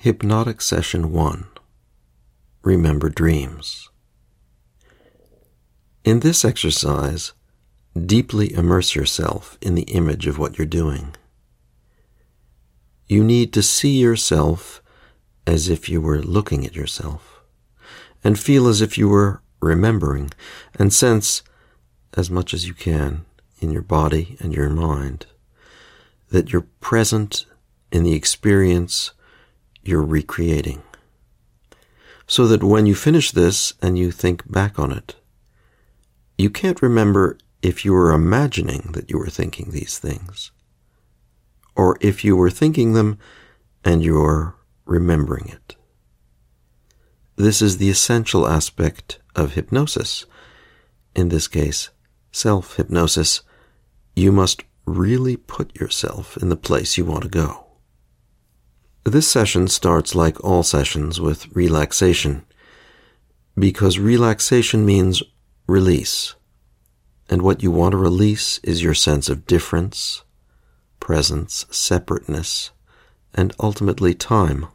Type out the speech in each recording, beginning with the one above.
Hypnotic Session 1. Remember Dreams. In this exercise, deeply immerse yourself in the image of what you're doing. You need to see yourself as if you were looking at yourself, and feel as if you were remembering, and sense, as much as you can in your body and your mind, that you're present in the experience you're recreating, so that when you finish this and you think back on it, you can't remember if you were imagining that you were thinking these things, or if you were thinking them and you're remembering it. This is the essential aspect of hypnosis. In this case, self-hypnosis. You must really put yourself in the place you want to go. This session starts like all sessions with relaxation, because relaxation means release, and what you want to release is your sense of difference, presence, separateness, and ultimately time.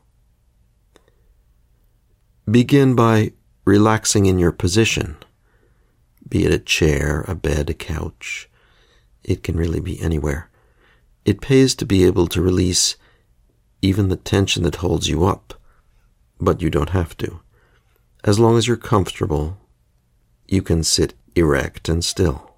Begin by relaxing in your position, be it a chair, a bed, a couch. It can really be anywhere. It pays to be able to release even the tension that holds you up, but you don't have to. As long as you're comfortable, you can sit erect and still.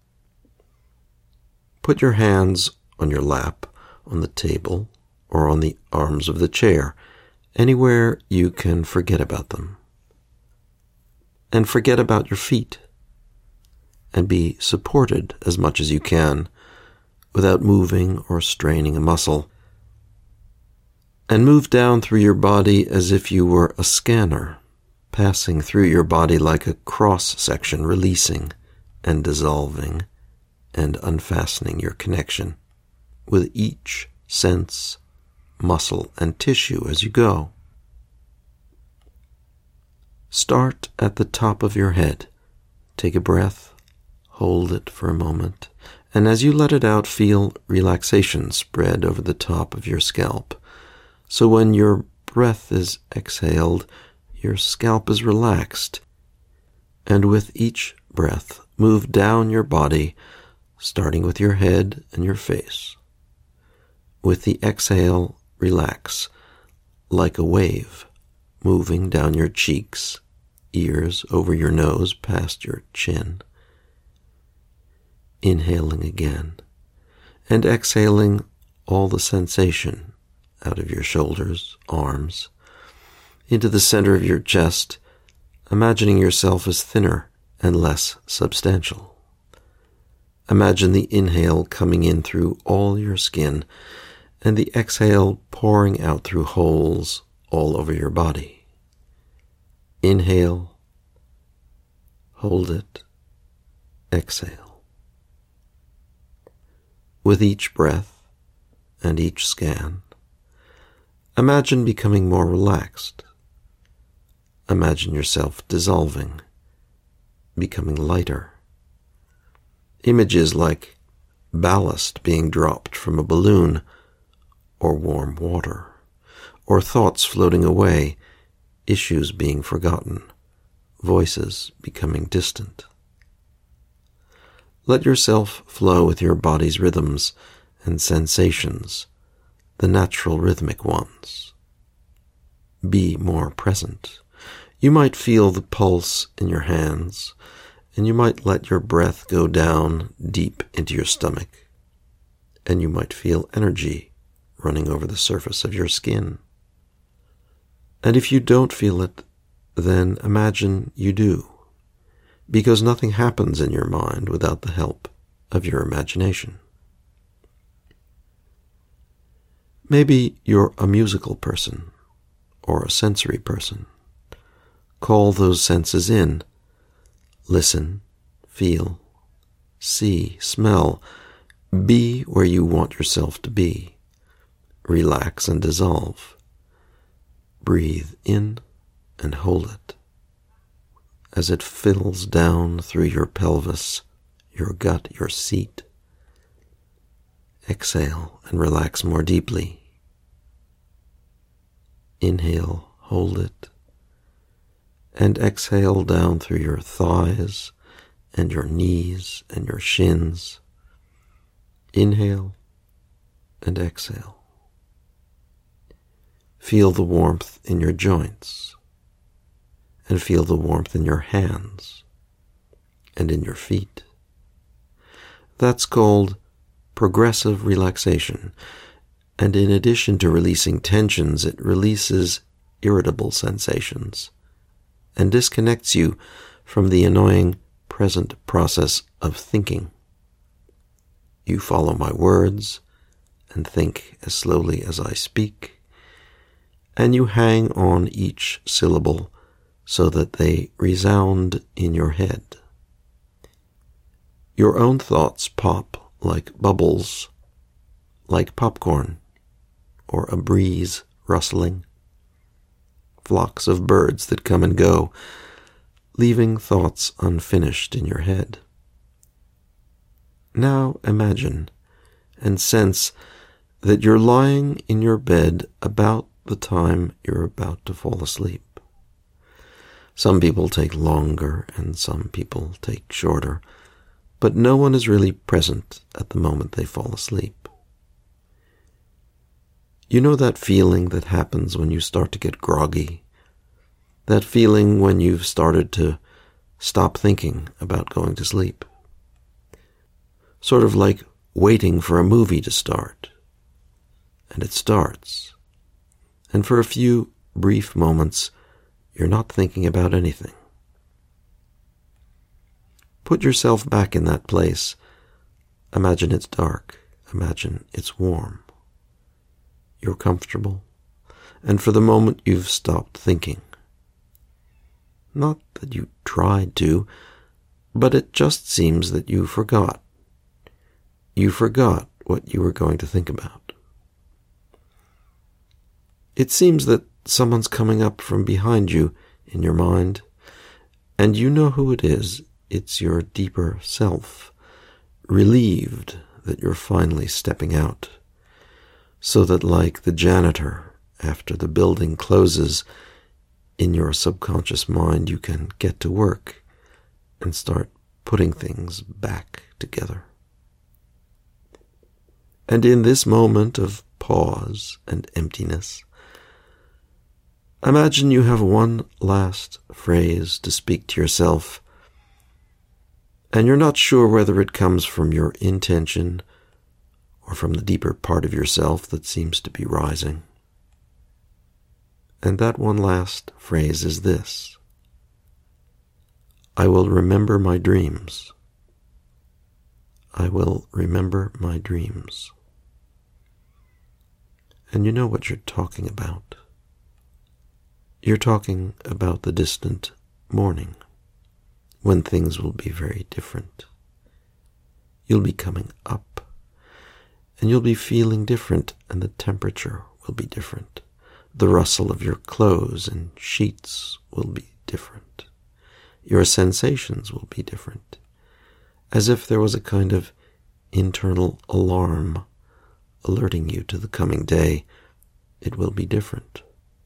Put your hands on your lap, on the table, or on the arms of the chair, anywhere you can forget about them. And forget about your feet, and be supported as much as you can, without moving or straining a muscle. And move down through your body as if you were a scanner, passing through your body like a cross-section, releasing and dissolving and unfastening your connection with each sense, muscle, and tissue as you go. Start at the top of your head. Take a breath, hold it for a moment, and as you let it out, feel relaxation spread over the top of your scalp. So when your breath is exhaled, your scalp is relaxed, and with each breath, move down your body, starting with your head and your face. With the exhale, relax, like a wave, moving down your cheeks, ears, over your nose, past your chin. Inhaling again, and exhaling all the sensation out of your shoulders, arms, into the center of your chest, imagining yourself as thinner and less substantial. Imagine the inhale coming in through all your skin, and the exhale pouring out through holes all over your body. Inhale, hold it, exhale. With each breath and each scan, imagine becoming more relaxed. Imagine yourself dissolving, becoming lighter. Images like ballast being dropped from a balloon, or warm water, or thoughts floating away, issues being forgotten, voices becoming distant. Let yourself flow with your body's rhythms and sensations, the natural rhythmic ones. Be more present. You might feel the pulse in your hands, and you might let your breath go down deep into your stomach, and you might feel energy running over the surface of your skin. And if you don't feel it, then imagine you do, because nothing happens in your mind without the help of your imagination. Maybe you're a musical person or a sensory person. Call those senses in. Listen, feel, see, smell. Be where you want yourself to be. Relax and dissolve. Breathe in and hold it as it fills down through your pelvis, your gut, your seat. Exhale and relax more deeply. inhale, hold it, and exhale down through your thighs and your knees and your shins. Inhale and exhale. Feel the warmth in your joints, and feel the warmth in your hands and in your feet. That's called progressive relaxation, and in addition to releasing tensions, it releases irritable sensations and disconnects you from the annoying present process of thinking. You follow my words and think as slowly as I speak, and you hang on each syllable so that they resound in your head. Your own thoughts pop like bubbles, like popcorn, or a breeze rustling. Flocks of birds that come and go, leaving thoughts unfinished in your head. Now imagine and sense that you're lying in your bed about the time you're about to fall asleep. Some people take longer and some people take shorter, but no one is really present at the moment they fall asleep. You know that feeling that happens when you start to get groggy? That feeling when you've started to stop thinking about going to sleep? Sort of like waiting for a movie to start. And it starts. And for a few brief moments, you're not thinking about anything. Put yourself back in that place. Imagine it's dark. Imagine it's warm. You're comfortable, and for the moment you've stopped thinking. Not that you tried to, but it just seems that you forgot. You forgot what you were going to think about. It seems that someone's coming up from behind you in your mind, and you know who it is. It's your deeper self, relieved that you're finally stepping out. So that like the janitor, after the building closes, in your subconscious mind you can get to work and start putting things back together. And in this moment of pause and emptiness, imagine you have one last phrase to speak to yourself, and you're not sure whether it comes from your intention or from the deeper part of yourself that seems to be rising. And that one last phrase is this: I will remember my dreams. I will remember my dreams. And you know what you're talking about. You're talking about the distant morning, when things will be very different. You'll be coming up, and you'll be feeling different, and the temperature will be different. The rustle of your clothes and sheets will be different. Your sensations will be different, as if there was a kind of internal alarm alerting you to the coming day. It will be different.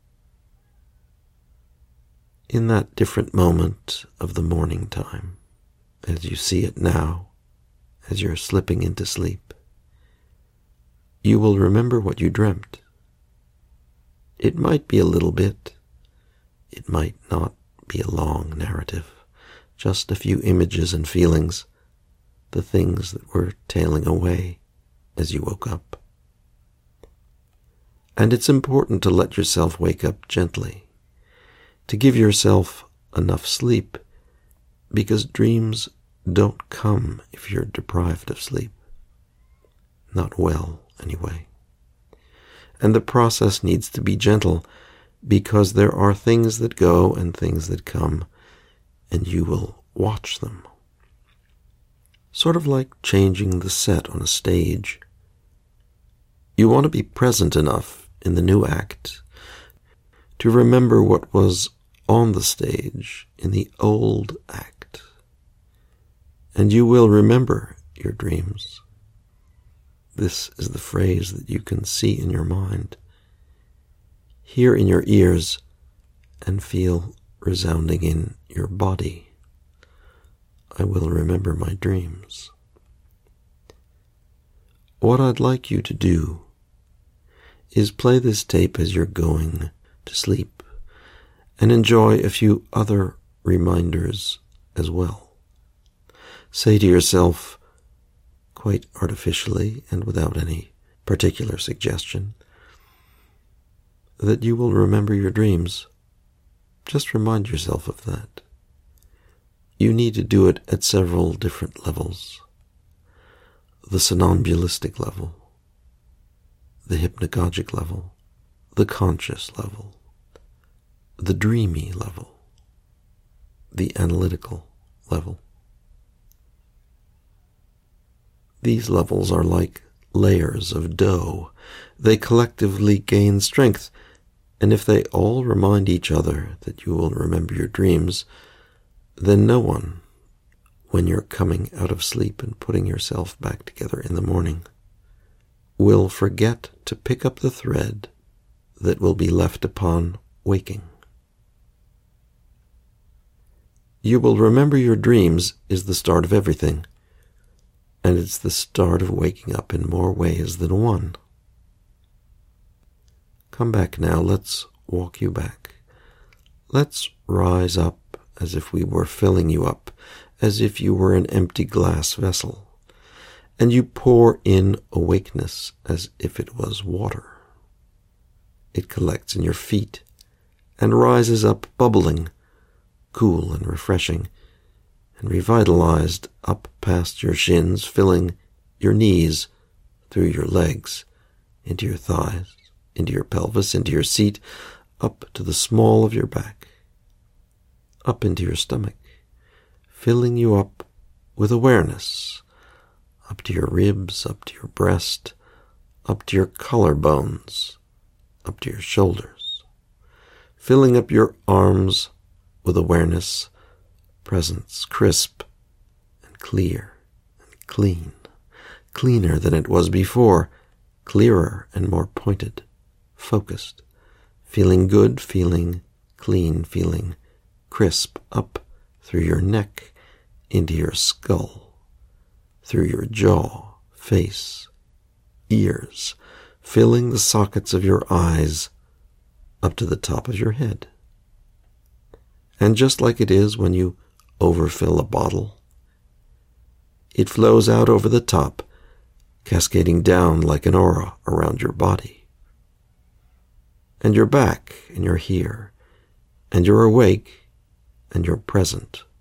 In that different moment of the morning time, as you see it now, as you're slipping into sleep, you will remember what you dreamt. It might be a little bit. It might not be a long narrative. Just a few images and feelings, the things that were tailing away as you woke up. And it's important to let yourself wake up gently, to give yourself enough sleep, because dreams don't come if you're deprived of sleep. Not well, anyway. And the process needs to be gentle, because there are things that go and things that come, and you will watch them. Sort of like changing the set on a stage. You want to be present enough in the new act to remember what was on the stage in the old act. And you will remember your dreams. This is the phrase that you can see in your mind. hear in your ears and feel resounding in your body. I will remember my dreams. What I'd like you to do is play this tape as you're going to sleep and enjoy a few other reminders as well. Say to yourself, quite artificially and without any particular suggestion, that you will remember your dreams. Just remind yourself of that. You need to do it at several different levels. The somnambulistic level, the hypnagogic level, the conscious level, the dreamy level, the analytical level. These levels are like layers of dough. They collectively gain strength, and if they all remind each other that you will remember your dreams, then no one, when you're coming out of sleep and putting yourself back together in the morning, will forget to pick up the thread that will be left upon waking. You will remember your dreams is the start of everything, and it's the start of waking up in more ways than one. Come back now, let's walk you back. Let's rise up as if we were filling you up, as if you were an empty glass vessel, and you pour in awakeness as if it was water. It collects in your feet and rises up bubbling, cool and refreshing, and revitalized up past your shins, filling your knees, through your legs, into your thighs, into your pelvis, into your seat, up to the small of your back, up into your stomach, filling you up with awareness, up to your ribs, up to your breast, up to your collarbones, up to your shoulders, filling up your arms with awareness, presence, crisp and clear and clean, cleaner than it was before, clearer and more pointed, focused, feeling good, feeling clean, feeling crisp up through your neck, into your skull, through your jaw, face, ears, filling the sockets of your eyes up to the top of your head. And just like it is when you overfill a bottle, it flows out over the top, cascading down like an aura around your body. And you're back, and you're here, and you're awake, and you're present.